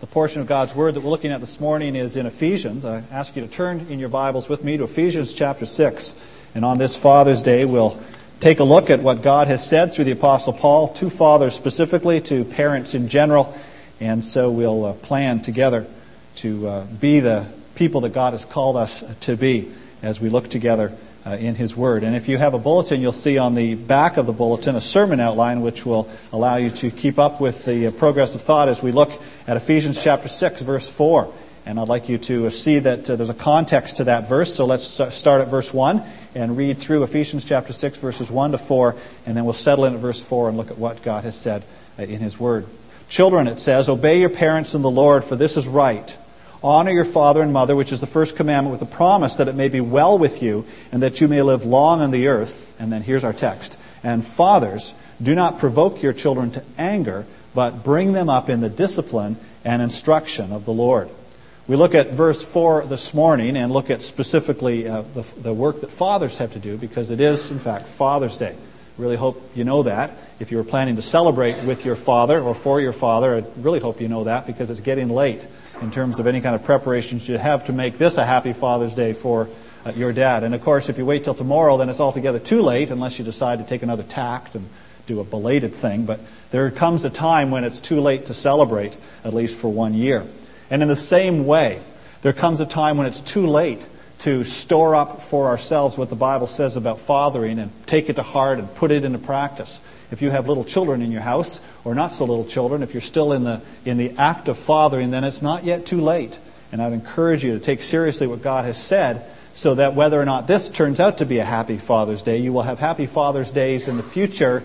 The portion of God's Word that we're looking at this morning is in Ephesians. I ask you to turn in your Bibles with me to Ephesians chapter 6. And on this Father's Day, we'll take a look at what God has said through the Apostle Paul to fathers specifically, to parents in general. And so we'll plan together to be the people that God has called us to be as we look together in His Word. And if you have a bulletin, you'll see on the back of the bulletin a sermon outline which will allow you to keep up with the progress of thought as we look at Ephesians chapter 6, verse 4. And I'd like you to see that there's a context to that verse. So let's start at verse 1 and read through Ephesians chapter 6, verses 1 to 4. And then we'll settle in at verse 4 and look at what God has said in His Word. Children, it says, obey your parents in the Lord, for this is right. Honor your father and mother, which is the first commandment, with the promise that it may be well with you and that you may live long on the earth. And then here's our text. And fathers, do not provoke your children to anger, but bring them up in the discipline and instruction of the Lord. We look at verse 4 this morning and look at specifically the work that fathers have to do, because it is, in fact, Father's Day. Really hope you know that. If you were planning to celebrate with your father or for your father, I really hope you know that, because it's getting late in terms of any kind of preparations you have to make this a happy Father's Day for your dad. And of course, if you wait till tomorrow, then it's altogether too late, unless you decide to take another tact and do a belated thing. But there comes a time when it's too late to celebrate, at least for 1 year. And in the same way, there comes a time when it's too late to store up for ourselves what the Bible says about fathering and take it to heart and put it into practice. If you have little children in your house, or not so little children, if you're still in the act of fathering, then it's not yet too late. And I'd encourage you to take seriously what God has said, so that whether or not this turns out to be a happy Father's Day, you will have happy Father's Days in the future,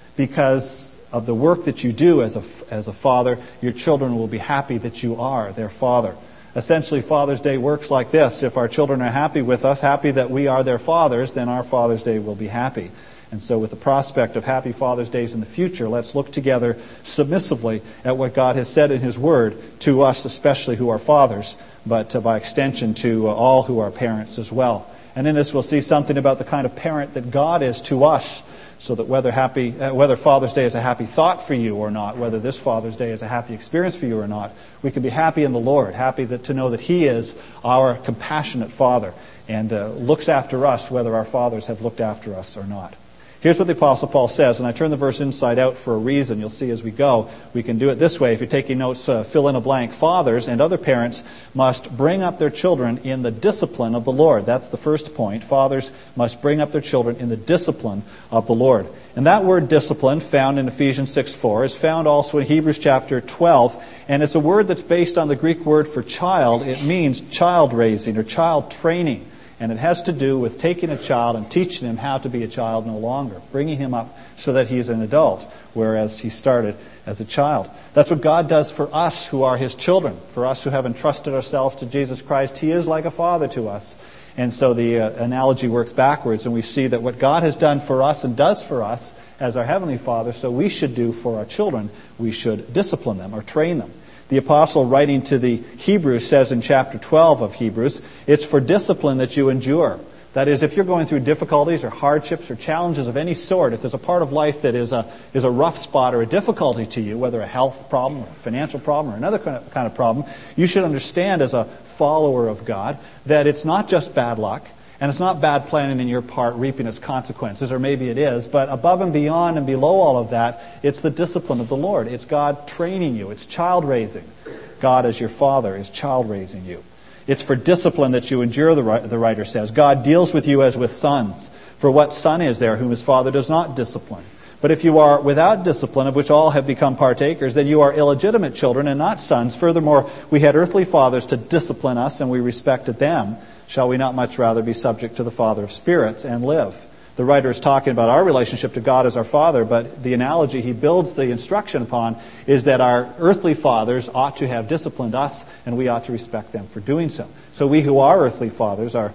because of the work that you do as a father. Your children will be happy that you are their father. Essentially, Father's Day works like this. If our children are happy with us, happy that we are their fathers, then our Father's Day will be happy. And so with the prospect of happy Father's Days in the future, let's look together submissively at what God has said in His Word to us, especially who are fathers, but by extension to all who are parents as well. And in this we'll see something about the kind of parent that God is to us, so that whether Father's Day is a happy thought for you or not, whether this Father's Day is a happy experience for you or not, we can be happy in the Lord, happy to know that He is our compassionate Father and looks after us, whether our fathers have looked after us or not. Here's what the Apostle Paul says, and I turn the verse inside out for a reason. You'll see as we go. We can do it this way. If you're taking notes, fill in a blank. Fathers and other parents must bring up their children in the discipline of the Lord. That's the first point. Fathers must bring up their children in the discipline of the Lord. And that word discipline, found in Ephesians 6:4, is found also in Hebrews chapter 12. And it's a word that's based on the Greek word for child. It means child raising or child training. And it has to do with taking a child and teaching him how to be a child no longer, bringing him up so that he is an adult, whereas he started as a child. That's what God does for us who are His children, for us who have entrusted ourselves to Jesus Christ. He is like a father to us. And so the analogy works backwards, and we see that what God has done for us and does for us as our Heavenly Father, so we should do for our children. We should discipline them or train them. The apostle writing to the Hebrews says in chapter 12 of Hebrews, it's for discipline that you endure. That is, if you're going through difficulties or hardships or challenges of any sort, if there's a part of life that is a rough spot or a difficulty to you, whether a health problem or a financial problem or another kind of problem, you should understand as a follower of God that it's not just bad luck, and it's not bad planning in your part reaping its consequences, or maybe it is, but above and beyond and below all of that, it's the discipline of the Lord. It's God training you. It's child raising. God as your Father is child raising you. It's for discipline that you endure, the writer says. God deals with you as with sons. For what son is there whom his father does not discipline? But if you are without discipline, of which all have become partakers, then you are illegitimate children and not sons. Furthermore, we had earthly fathers to discipline us, and we respected them. Shall we not much rather be subject to the Father of spirits and live? The writer is talking about our relationship to God as our Father, but the analogy he builds the instruction upon is that our earthly fathers ought to have disciplined us, and we ought to respect them for doing so. So we who are earthly fathers are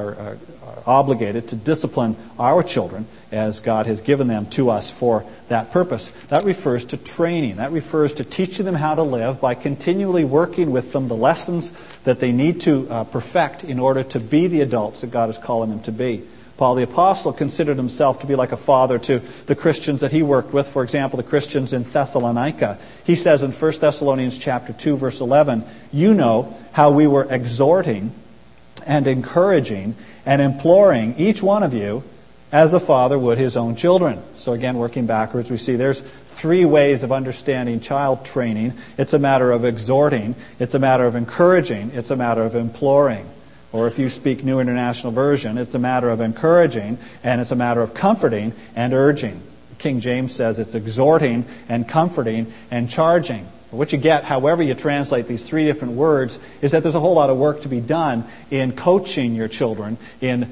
obligated to discipline our children as God has given them to us for that purpose. That refers to training. That refers to teaching them how to live by continually working with them the lessons that they need to perfect in order to be the adults that God is calling them to be. Paul the Apostle considered himself to be like a father to the Christians that he worked with. For example, the Christians in Thessalonica. He says in 1 Thessalonians chapter 2, verse 11, "You know how we were exhorting and encouraging and imploring each one of you as a father would his own children." So again, working backwards, we see there's three ways of understanding child training. It's a matter of exhorting, it's a matter of encouraging, it's a matter of imploring. Or if you speak New International Version, it's a matter of encouraging, and it's a matter of comforting and urging. King James says it's exhorting and comforting and charging. What you get, however you translate these three different words, is that there's a whole lot of work to be done in coaching your children, in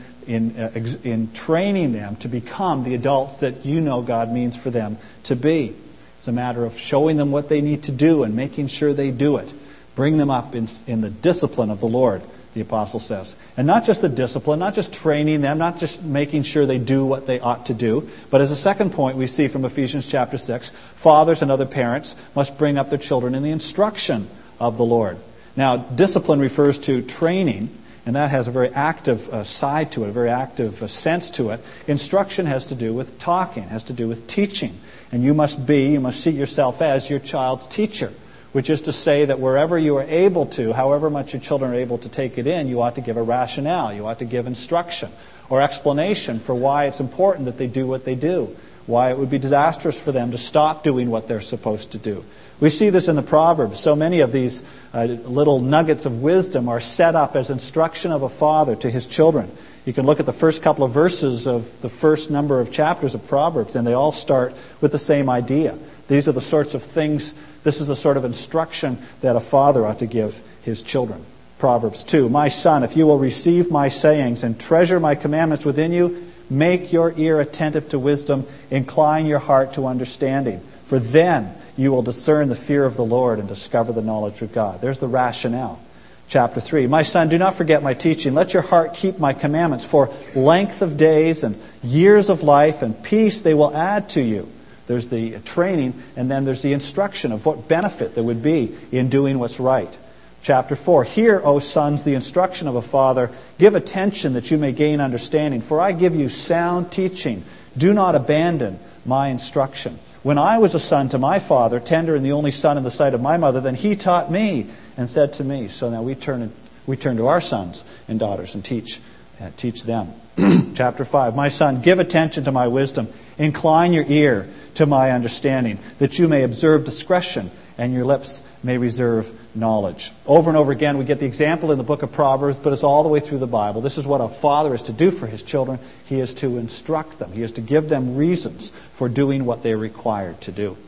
training them to become the adults that you know God means for them to be. It's a matter of showing them what they need to do and making sure they do it. Bring them up in the discipline of the Lord, the Apostle says. And not just the discipline, not just training them, not just making sure they do what they ought to do, but as a second point we see from Ephesians chapter 6, fathers and other parents must bring up their children in the instruction of the Lord. Now, discipline refers to training, and that has a very active side to it, a very active sense to it. Instruction has to do with talking, has to do with teaching. And you must see yourself as your child's teacher, which is to say that wherever you are able to, however much your children are able to take it in, you ought to give a rationale, you ought to give instruction or explanation for why it's important that they do what they do, why it would be disastrous for them to stop doing what they're supposed to do. We see this in the Proverbs. So many of these little nuggets of wisdom are set up as instruction of a father to his children. You can look at the first couple of verses of the first number of chapters of Proverbs, and they all start with the same idea. These are the sorts of things, this is the sort of instruction that a father ought to give his children. Proverbs 2, "My son, if you will receive my sayings and treasure my commandments within you, make your ear attentive to wisdom, incline your heart to understanding. For then you will discern the fear of the Lord and discover the knowledge of God." There's the rationale. Chapter 3, "My son, do not forget my teaching. Let your heart keep my commandments. For length of days and years of life and peace they will add to you." There's the training, and then there's the instruction of what benefit there would be in doing what's right. Chapter 4, "Hear, O sons, the instruction of a father. Give attention that you may gain understanding. For I give you sound teaching. Do not abandon my instruction. When I was a son to my father, tender and the only son in the sight of my mother, then he taught me and said to me." So now we turn to our sons and daughters and teach them. Chapter 5, "My son, give attention to my wisdom. Incline your ear to my understanding, that you may observe discretion and your lips may reserve knowledge." Over and over again we get the example in the book of Proverbs, but it's all the way through the Bible. This is what a father is to do for his children. He is to instruct them. He is to give them reasons for doing what they're required to do.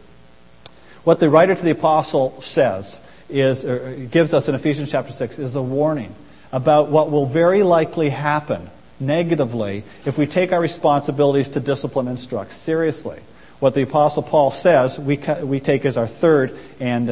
What the writer to the apostle says is, or gives us in Ephesians chapter 6, is a warning about what will very likely happen negatively if we take our responsibilities to discipline and instruct seriously. What the Apostle Paul says, we take as our third and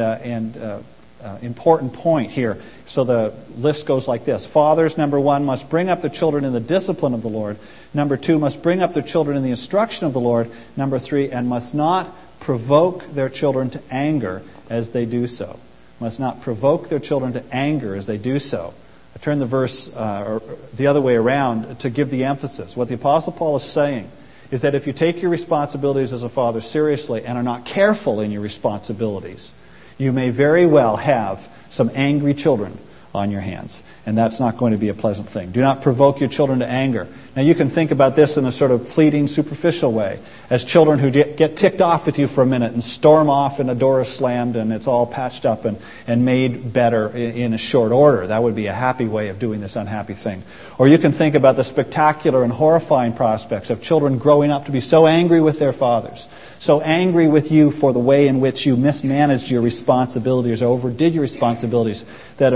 important point here. So the list goes like this. Fathers, number 1, must bring up their children in the discipline of the Lord. Number 2, must bring up their children in the instruction of the Lord. Number 3, and must not provoke their children to anger as they do so. Must not provoke their children to anger as they do so. I turn the verse the other way around to give the emphasis. What the Apostle Paul is saying is that if you take your responsibilities as a father seriously and are not careful in your responsibilities, you may very well have some angry children on your hands. And that's not going to be a pleasant thing. Do not provoke your children to anger. Now you can think about this in a sort of fleeting, superficial way. As children who get ticked off with you for a minute and storm off and a door is slammed and it's all patched up and made better in a short order. That would be a happy way of doing this unhappy thing. Or you can think about the spectacular and horrifying prospects of children growing up to be so angry with their fathers, so angry with you for the way in which you mismanaged your responsibilities or overdid your responsibilities, that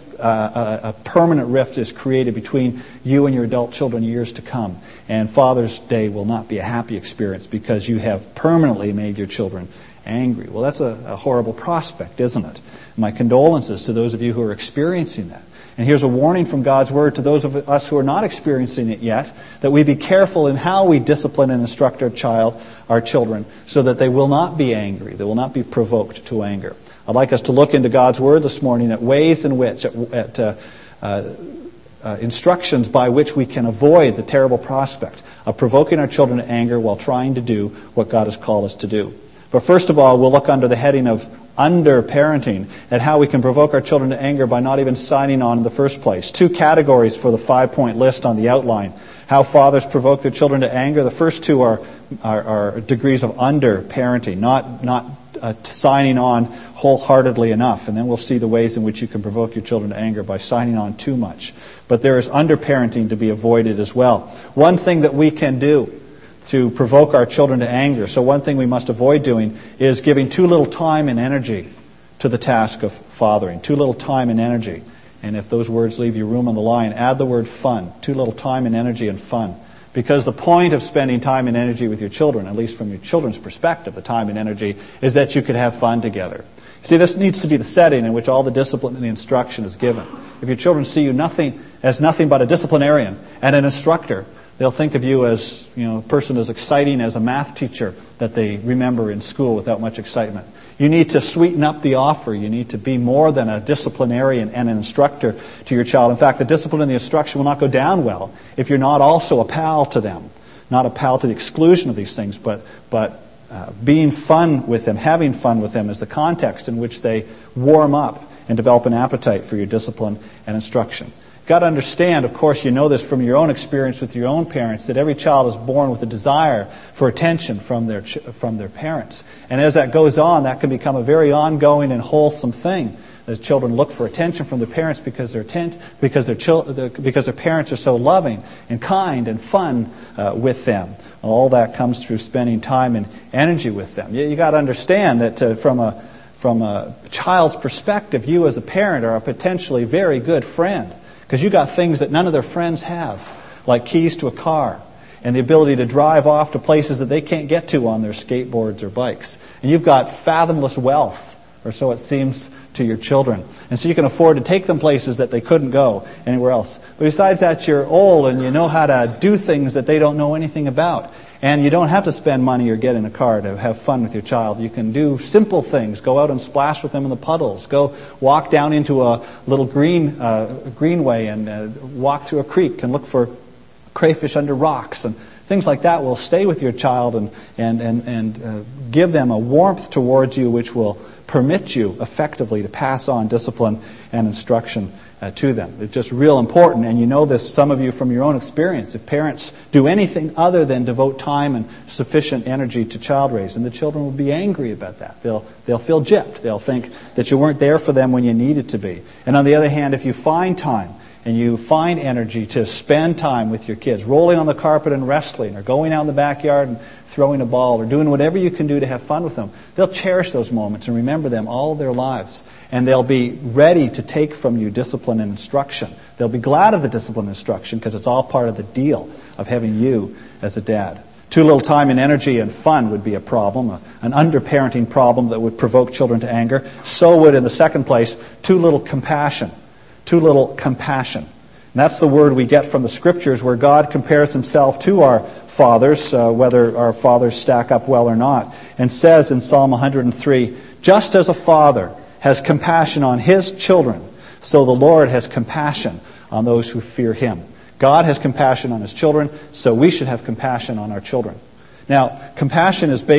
a permanent rift is created between you and your adult children years to come. And Father's Day will not be a happy experience because you have permanently made your children angry. Well, that's a horrible prospect, isn't it? My condolences to those of you who are experiencing that. And here's a warning from God's Word to those of us who are not experiencing it yet, that we be careful in how we discipline and instruct our children, so that they will not be angry, they will not be provoked to anger. I'd like us to look into God's Word this morning at ways in which, instructions by which we can avoid the terrible prospect of provoking our children to anger while trying to do what God has called us to do. But first of all, we'll look under the heading of under-parenting at how we can provoke our children to anger by not even signing on in the first place. 2 categories for the 5-point list on the outline. How fathers provoke their children to anger. The first 2 are degrees of under-parenting, not signing on wholeheartedly enough. And then we'll see the ways in which you can provoke your children to anger by signing on too much. But there is under-parenting to be avoided as well. One thing that we can do to provoke our children to anger, so one thing we must avoid doing, is giving too little time and energy to the task of fathering. Too little time and energy. And if those words leave you room on the line, add the word fun. Too little time and energy and fun. Because the point of spending time and energy with your children, at least from your children's perspective, the time and energy, is that you could have fun together. See, this needs to be the setting in which all the discipline and the instruction is given. If your children see you as nothing but a disciplinarian and an instructor, they'll think of you as, a person as exciting as a math teacher that they remember in school without much excitement. You need to sweeten up the offer. You need to be more than a disciplinarian and an instructor to your child. In fact, the discipline and the instruction will not go down well if you're not also a pal to them. Not a pal to the exclusion of these things, but being fun with them, having fun with them is the context in which they warm up and develop an appetite for your discipline and instruction. Got to understand, of course, you know this from your own experience with your own parents, that every child is born with a desire for attention from their parents. And as that goes on, that can become a very ongoing and wholesome thing. As children look for attention from their parents because their parents are so loving and kind and fun with them. All that comes through spending time and energy with them. You got to understand that from a child's perspective, you as a parent are a potentially very good friend. Because you got things that none of their friends have, like keys to a car and the ability to drive off to places that they can't get to on their skateboards or bikes. And you've got fathomless wealth, or so it seems to your children. And so you can afford to take them places that they couldn't go anywhere else. But besides that, you're old and you know how to do things that they don't know anything about. And you don't have to spend money or get in a car to have fun with your child. You can do simple things. Go out and splash with them in the puddles. Go walk down into a little greenway and walk through a creek and look for crayfish under rocks. And things like that will stay with your child and give them a warmth towards you which will permit you effectively to pass on discipline and instruction to them. It's just real important, and you know this, some of you, from your own experience. If parents do anything other than devote time and sufficient energy to child raising, the children will be angry about that. They'll feel gypped. They'll think that you weren't there for them when you needed to be. And on the other hand, if you find time and you find energy to spend time with your kids, rolling on the carpet and wrestling, or going out in the backyard and throwing a ball, or doing whatever you can do to have fun with them, they'll cherish those moments and remember them all their lives. And they'll be ready to take from you discipline and instruction. They'll be glad of the discipline and instruction because it's all part of the deal of having you as a dad. Too little time and energy and fun would be a problem, an under-parenting problem that would provoke children to anger. So would, in the second place, too little compassion. Too little compassion. And that's the word we get from the Scriptures, where God compares himself to our fathers, whether our fathers stack up well or not, and says in Psalm 103, "Just as a father has compassion on his children, so the Lord has compassion on those who fear him." God has compassion on his children, so we should have compassion on our children. Now, compassion is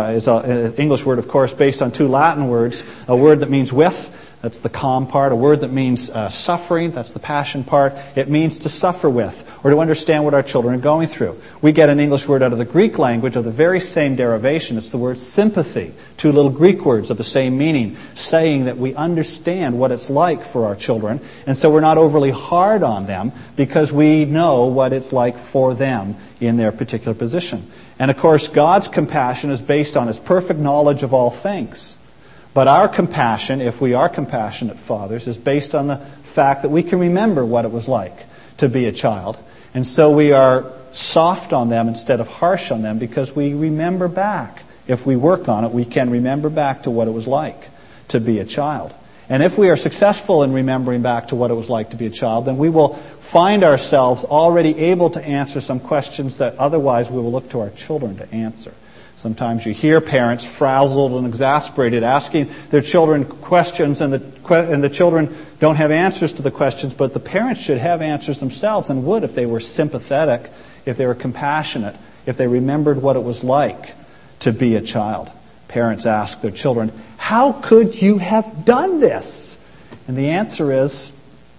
an English word, of course, based on 2 Latin words. A word that means with, that's the calm part. A word that means suffering, that's the passion part. It means to suffer with, or to understand what our children are going through. We get an English word out of the Greek language of the very same derivation. It's the word sympathy. 2 little Greek words of the same meaning, saying that we understand what it's like for our children, and so we're not overly hard on them because we know what it's like for them in their particular position. And of course, God's compassion is based on his perfect knowledge of all things. But our compassion, if we are compassionate fathers, is based on the fact that we can remember what it was like to be a child. And so we are soft on them instead of harsh on them because we remember back. If we work on it, we can remember back to what it was like to be a child. And if we are successful in remembering back to what it was like to be a child, then we will find ourselves already able to answer some questions that otherwise we will look to our children to answer. Sometimes you hear parents frazzled and exasperated asking their children questions, and the children don't have answers to the questions, but the parents should have answers themselves and would if they were sympathetic, if they were compassionate, if they remembered what it was like to be a child. Parents ask their children, "How could you have done this?" And the answer is,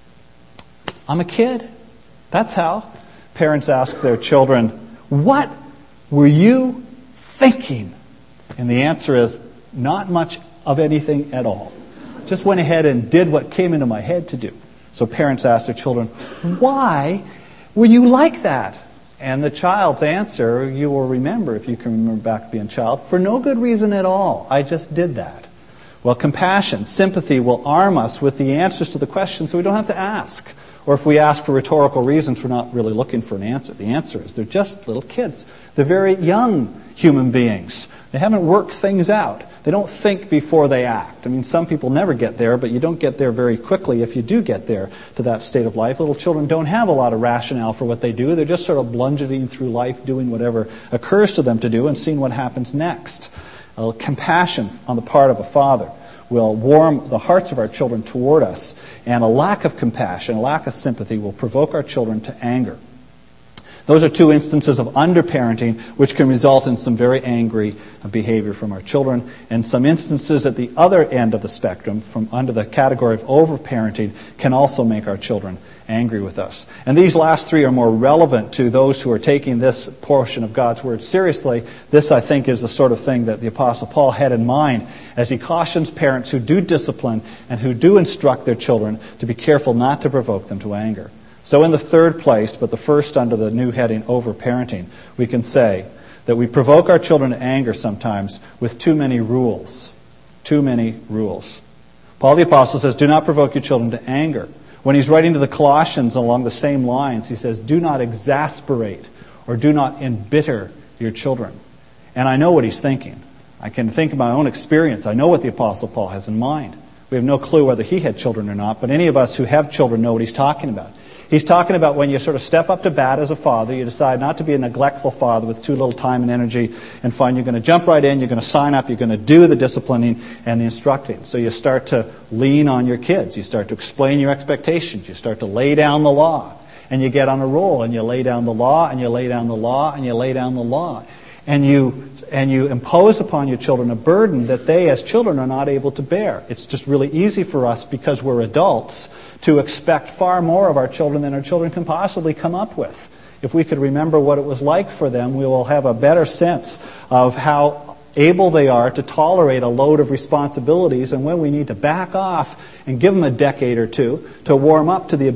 "I'm a kid." That's how. Parents ask their children, "What were you thinking?" And the answer is, "Not much of anything at all. Just went ahead and did what came into my head to do." So parents ask their children, "Why were you like that?" And the child's answer, you will remember, if you can remember back to being a child, "For no good reason at all. I just did that." Well, compassion, sympathy will arm us with the answers to the questions so we don't have to ask. Or if we ask for rhetorical reasons, we're not really looking for an answer. The answer is they're just little kids. They're very young human beings. They haven't worked things out. They don't think before they act. I mean, some people never get there, but you don't get there very quickly if you do get there to that state of life. Little children don't have a lot of rationale for what they do. They're just sort of bludgeoning through life, doing whatever occurs to them to do and seeing what happens next. Compassion on the part of a father will warm the hearts of our children toward us, and a lack of compassion, a lack of sympathy will provoke our children to anger. Those are two instances of underparenting which can result in some very angry behavior from our children, and some instances at the other end of the spectrum, from under the category of overparenting, can also make our children angry with us. And these last three are more relevant to those who are taking this portion of God's Word seriously. This, I think, is the sort of thing that the Apostle Paul had in mind as he cautions parents who do discipline and who do instruct their children to be careful not to provoke them to anger. So in the third place, but the first under the new heading, overparenting, we can say that we provoke our children to anger sometimes with too many rules. Too many rules. Paul the Apostle says, "Do not provoke your children to anger." When he's writing to the Colossians along the same lines, he says, "Do not exasperate or do not embitter your children." And I know what he's thinking. I can think of my own experience. I know what the Apostle Paul has in mind. We have no clue whether he had children or not, but any of us who have children know what he's talking about. He's talking about when you sort of step up to bat as a father, you decide not to be a neglectful father with too little time and energy and find you're going to jump right in, you're going to sign up, you're going to do the disciplining and the instructing. So you start to lean on your kids. You start to explain your expectations. You start to lay down the law. And you get on a roll and you lay down the law and you lay down the law and you lay down the law. And you impose upon your children a burden that they as children are not able to bear. It's just really easy for us because we're adults to expect far more of our children than our children can possibly come up with. If we could remember what it was like for them, we will have a better sense of how able they are to tolerate a load of responsibilities and when we need to back off and give them a decade or two to warm up to the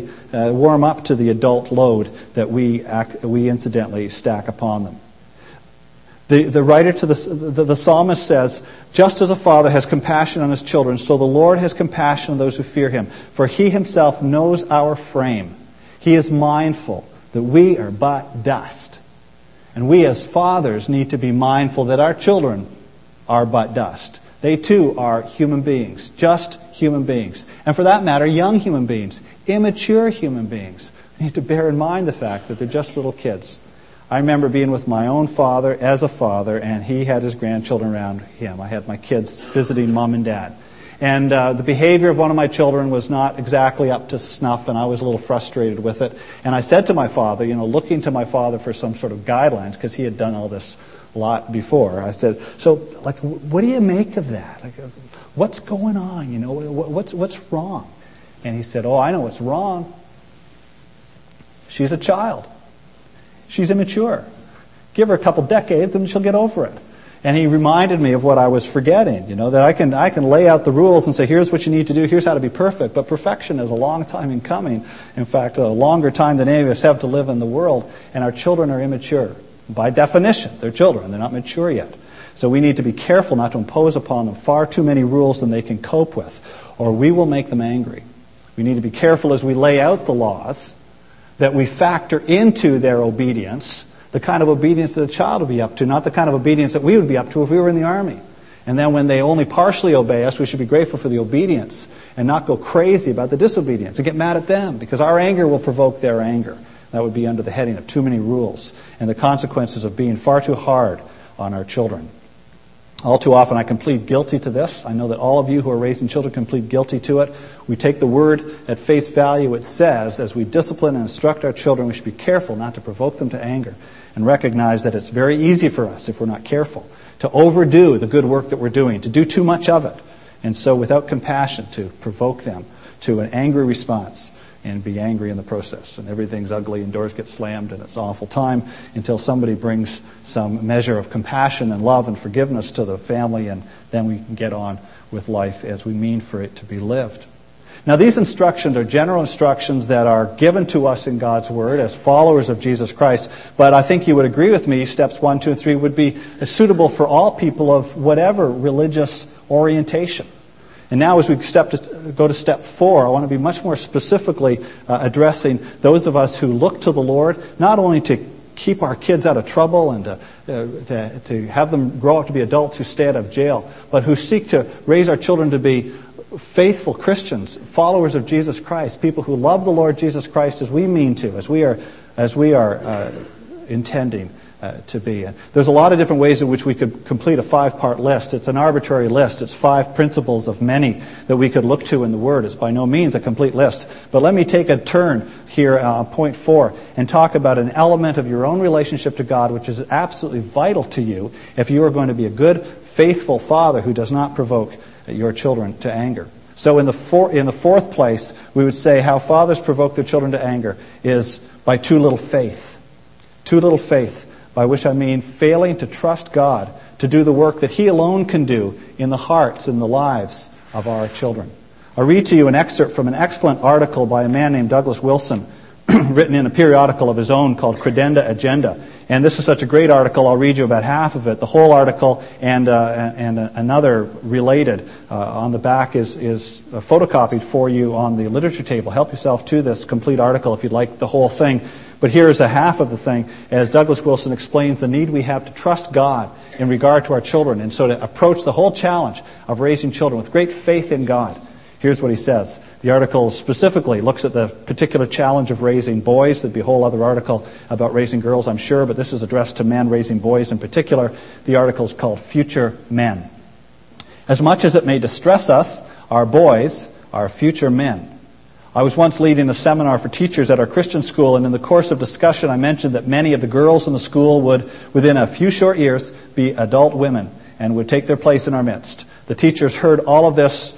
adult load that we incidentally stack upon them. The writer to the psalmist says, "Just as a father has compassion on his children, so the Lord has compassion on those who fear him. For he himself knows our frame. He is mindful that we are but dust." And we as fathers need to be mindful that our children are but dust. They too are human beings, just human beings. And for that matter, young human beings, immature human beings. We need to bear in mind the fact that they're just little kids. I remember being with my own father as a father, and he had his grandchildren around him. I had my kids visiting mom and dad. And the behavior of one of my children was not exactly up to snuff, and I was a little frustrated with it. And I said to my father, looking to my father for some sort of guidelines, because he had done all this a lot before, I said, "So, what do you make of that? What's going on? What's wrong?" And he said, "Oh, I know what's wrong. She's a child. She's immature. Give her a couple decades and she'll get over it." And he reminded me of what I was forgetting, that I can lay out the rules and say, here's what you need to do, here's how to be perfect. But perfection is a long time in coming. In fact, a longer time than any of us have to live in the world. And our children are immature. By definition, they're children. They're not mature yet. So we need to be careful not to impose upon them far too many rules than they can cope with, or we will make them angry. We need to be careful as we lay out the laws that we factor into their obedience the kind of obedience that a child would be up to, not the kind of obedience that we would be up to if we were in the army. And then when they only partially obey us, we should be grateful for the obedience and not go crazy about the disobedience and get mad at them, because our anger will provoke their anger. That would be under the heading of too many rules and the consequences of being far too hard on our children. All too often I can plead guilty to this. I know that all of you who are raising children can plead guilty to it. We take the word at face value. It says, as we discipline and instruct our children, we should be careful not to provoke them to anger, and recognize that it's very easy for us, if we're not careful, to overdo the good work that we're doing, to do too much of it. And so without compassion, to provoke them to an angry response and be angry in the process. And everything's ugly and doors get slammed and it's an awful time until somebody brings some measure of compassion and love and forgiveness to the family, and then we can get on with life as we mean for it to be lived. Now, these instructions are general instructions that are given to us in God's Word as followers of Jesus Christ, but I think you would agree with me, steps 1, 2, and 3 would be suitable for all people of whatever religious orientation. And now as we go to step 4, I want to be much more specifically addressing those of us who look to the Lord, not only to keep our kids out of trouble and to have them grow up to be adults who stay out of jail, but who seek to raise our children to be faithful Christians, followers of Jesus Christ, people who love the Lord Jesus Christ as we mean to, as we are intending to be. And there's a lot of different ways in which we could complete a 5-part list. It's an arbitrary list. It's 5 principles of many that we could look to in the Word. It's by no means a complete list. But let me take a turn here on point 4 and talk about an element of your own relationship to God which is absolutely vital to you if you are going to be a good, faithful father who does not provoke your children to anger. So in the fourth place, we would say how fathers provoke their children to anger is by too little faith. Too little faith, by which I mean failing to trust God to do the work that He alone can do in the hearts and the lives of our children. I'll read to you an excerpt from an excellent article by a man named Douglas Wilson, written in a periodical of his own called Credenda Agenda. And this is such a great article, I'll read you about half of it. The whole article and another related on the back is photocopied for you on the literature table. Help yourself to this complete article if you'd like the whole thing. But here's a half of the thing, as Douglas Wilson explains the need we have to trust God in regard to our children, and so to approach the whole challenge of raising children with great faith in God. Here's what he says. The article specifically looks at the particular challenge of raising boys. There'd be a whole other article about raising girls, I'm sure, but this is addressed to men raising boys in particular. The article is called Future Men. As much as it may distress us, our boys are future men. I was once leading a seminar for teachers at our Christian school, and in the course of discussion I mentioned that many of the girls in the school would, within a few short years, be adult women and would take their place in our midst. The teachers heard all of this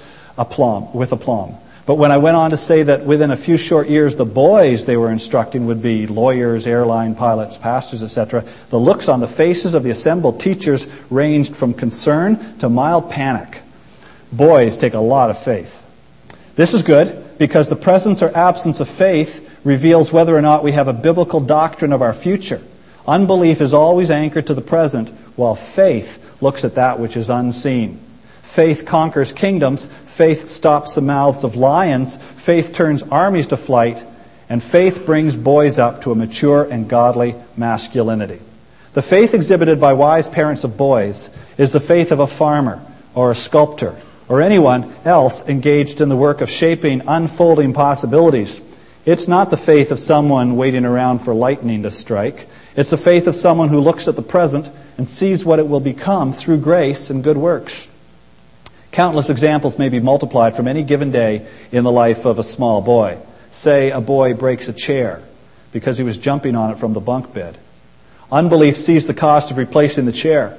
with aplomb. But when I went on to say that within a few short years the boys they were instructing would be lawyers, airline pilots, pastors, etc., the looks on the faces of the assembled teachers ranged from concern to mild panic. Boys take a lot of faith. This is good because the presence or absence of faith reveals whether or not we have a biblical doctrine of our future. Unbelief is always anchored to the present, while faith looks at that which is unseen. Faith conquers kingdoms. Faith stops the mouths of lions. Faith turns armies to flight. And faith brings boys up to a mature and godly masculinity. The faith exhibited by wise parents of boys is the faith of a farmer or a sculptor or anyone else engaged in the work of shaping unfolding possibilities. It's not the faith of someone waiting around for lightning to strike. It's the faith of someone who looks at the present and sees what it will become through grace and good works. Countless examples may be multiplied from any given day in the life of a small boy. Say a boy breaks a chair because he was jumping on it from the bunk bed. Unbelief sees the cost of replacing the chair.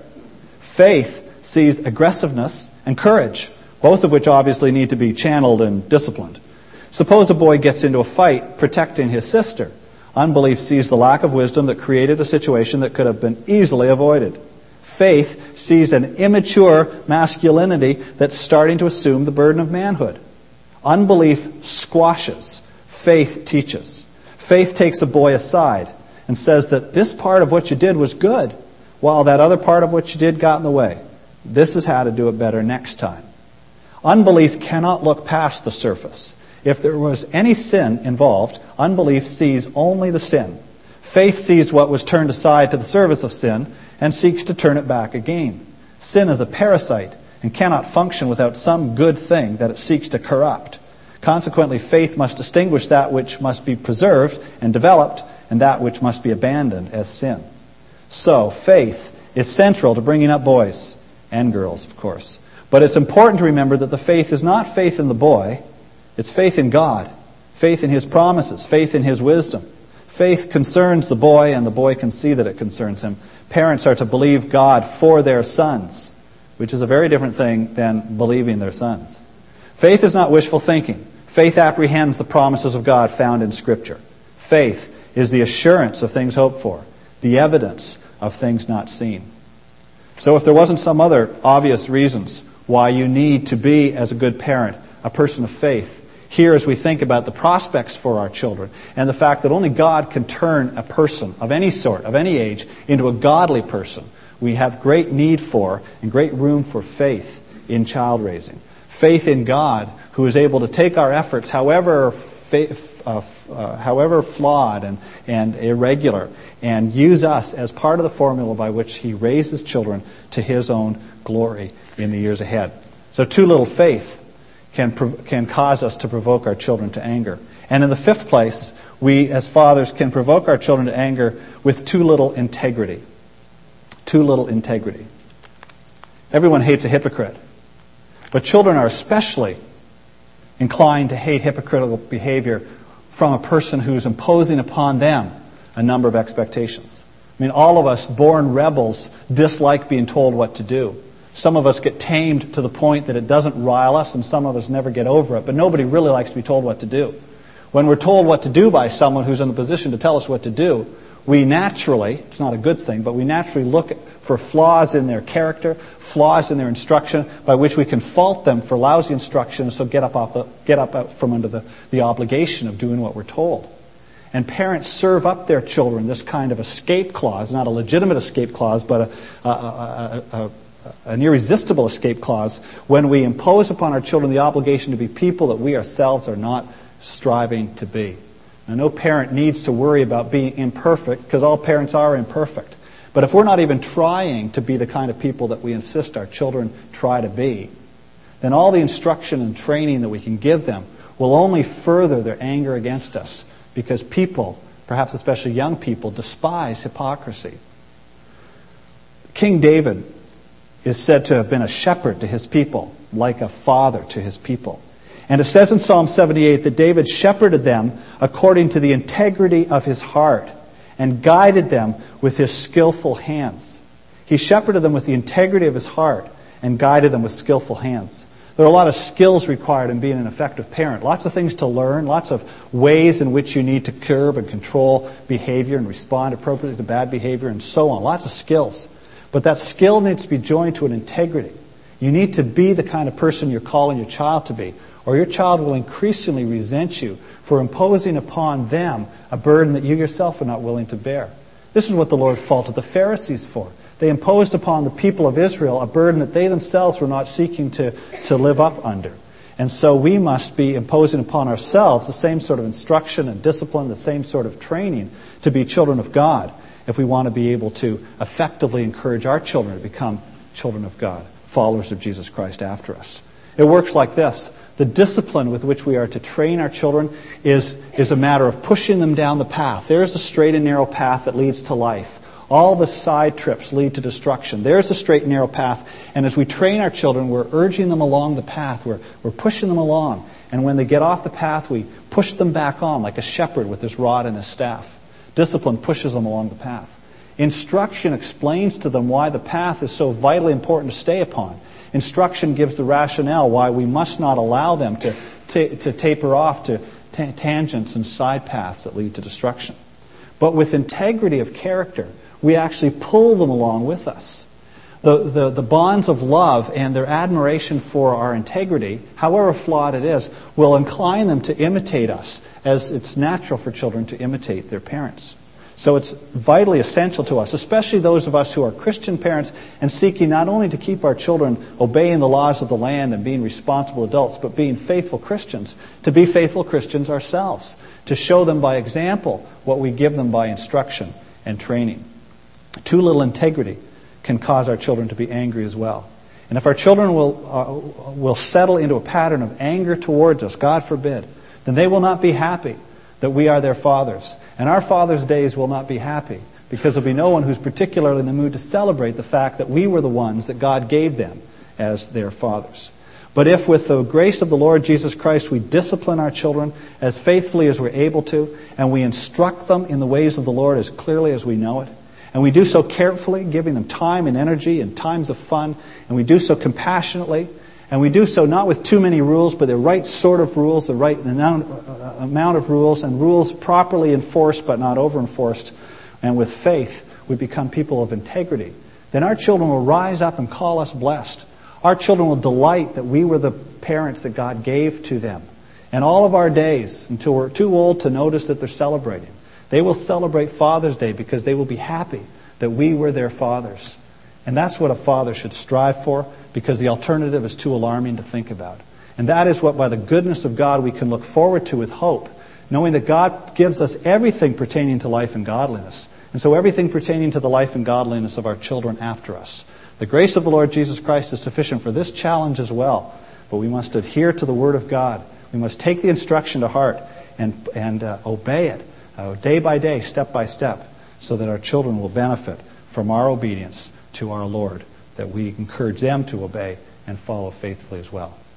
Faith sees aggressiveness and courage, both of which obviously need to be channeled and disciplined. Suppose a boy gets into a fight protecting his sister. Unbelief sees the lack of wisdom that created a situation that could have been easily avoided. Faith sees an immature masculinity that's starting to assume the burden of manhood. Unbelief squashes. Faith teaches. Faith takes a boy aside and says that this part of what you did was good, while that other part of what you did got in the way. This is how to do it better next time. Unbelief cannot look past the surface. If there was any sin involved, unbelief sees only the sin. Faith sees what was turned aside to the service of sin and seeks to turn it back again. Sin is a parasite and cannot function without some good thing that it seeks to corrupt. Consequently, faith must distinguish that which must be preserved and developed and that which must be abandoned as sin. So, faith is central to bringing up boys and girls, of course. But it's important to remember that the faith is not faith in the boy, it's faith in God, faith in His promises, faith in His wisdom. Faith concerns the boy, and the boy can see that it concerns him. Parents are to believe God for their sons, which is a very different thing than believing their sons. Faith is not wishful thinking. Faith apprehends the promises of God found in Scripture. Faith is the assurance of things hoped for, the evidence of things not seen. So if there wasn't some other obvious reasons why you need to be, as a good parent, a person of faith, here as we think about the prospects for our children and the fact that only God can turn a person of any sort, of any age, into a godly person, we have great need for and great room for faith in child raising. Faith in God, who is able to take our efforts, however flawed and irregular, and use us as part of the formula by which He raises children to His own glory in the years ahead. So too little faith can cause us to provoke our children to anger. And in the fifth place, we as fathers can provoke our children to anger with too little integrity. Too little integrity. Everyone hates a hypocrite. But children are especially inclined to hate hypocritical behavior from a person who's imposing upon them a number of expectations. I mean, all of us born rebels dislike being told what to do. Some of us get tamed to the point that it doesn't rile us, and some of us never get over it. But nobody really likes to be told what to do. When we're told what to do by someone who's in the position to tell us what to do, we naturally, it's not a good thing, but we naturally look for flaws in their character, flaws in their instruction, by which we can fault them for lousy instruction, so get up out from under the obligation of doing what we're told. And parents serve up their children this kind of escape clause, not a legitimate escape clause, but an irresistible escape clause, when we impose upon our children the obligation to be people that we ourselves are not striving to be. Now, no parent needs to worry about being imperfect, because all parents are imperfect. But if we're not even trying to be the kind of people that we insist our children try to be, then all the instruction and training that we can give them will only further their anger against us, because people, perhaps especially young people, despise hypocrisy. King David is said to have been a shepherd to his people, like a father to his people. And it says in Psalm 78 that David shepherded them according to the integrity of his heart and guided them with his skillful hands. He shepherded them with the integrity of his heart and guided them with skillful hands. There are a lot of skills required in being an effective parent. Lots of things to learn, lots of ways in which you need to curb and control behavior and respond appropriately to bad behavior and so on. Lots of skills. But that skill needs to be joined to an integrity. You need to be the kind of person you're calling your child to be, or your child will increasingly resent you for imposing upon them a burden that you yourself are not willing to bear. This is what the Lord faulted the Pharisees for. They imposed upon the people of Israel a burden that they themselves were not seeking to live up under. And so we must be imposing upon ourselves the same sort of instruction and discipline, the same sort of training to be children of God, if we want to be able to effectively encourage our children to become children of God, followers of Jesus Christ after us. It works like this. The discipline with which we are to train our children is a matter of pushing them down the path. There's a straight and narrow path that leads to life. All the side trips lead to destruction. There's a straight and narrow path. And as we train our children, we're urging them along the path. We're pushing them along. And when they get off the path, we push them back on like a shepherd with his rod and his staff. Discipline pushes them along the path. Instruction explains to them why the path is so vitally important to stay upon. Instruction gives the rationale why we must not allow them to taper off to tangents and side paths that lead to destruction. But with integrity of character, we actually pull them along with us. The bonds of love and their admiration for our integrity, however flawed it is, will incline them to imitate us, as it's natural for children to imitate their parents. So it's vitally essential to us, especially those of us who are Christian parents and seeking not only to keep our children obeying the laws of the land and being responsible adults, but being faithful Christians, to be faithful Christians ourselves, to show them by example what we give them by instruction and training. Too little integrity can cause our children to be angry as well. And if our children will settle into a pattern of anger towards us, God forbid, then they will not be happy that we are their fathers. And our fathers' days will not be happy because there'll be no one who's particularly in the mood to celebrate the fact that we were the ones that God gave them as their fathers. But if with the grace of the Lord Jesus Christ we discipline our children as faithfully as we're able to, and we instruct them in the ways of the Lord as clearly as we know it, and we do so carefully, giving them time and energy and times of fun, and we do so compassionately, and we do so not with too many rules, but the right sort of rules, the right amount of rules, and rules properly enforced but not over-enforced, and with faith we become people of integrity, then our children will rise up and call us blessed. Our children will delight that we were the parents that God gave to them. And all of our days, until we're too old to notice that they're celebrating, they will celebrate Father's Day because they will be happy that we were their fathers. And that's what a father should strive for, because the alternative is too alarming to think about. And that is what, by the goodness of God, we can look forward to with hope, knowing that God gives us everything pertaining to life and godliness. And so everything pertaining to the life and godliness of our children after us. The grace of the Lord Jesus Christ is sufficient for this challenge as well. But we must adhere to the Word of God. We must take the instruction to heart and obey it day by day, step by step, so that our children will benefit from our obedience to our Lord, that we encourage them to obey and follow faithfully as well.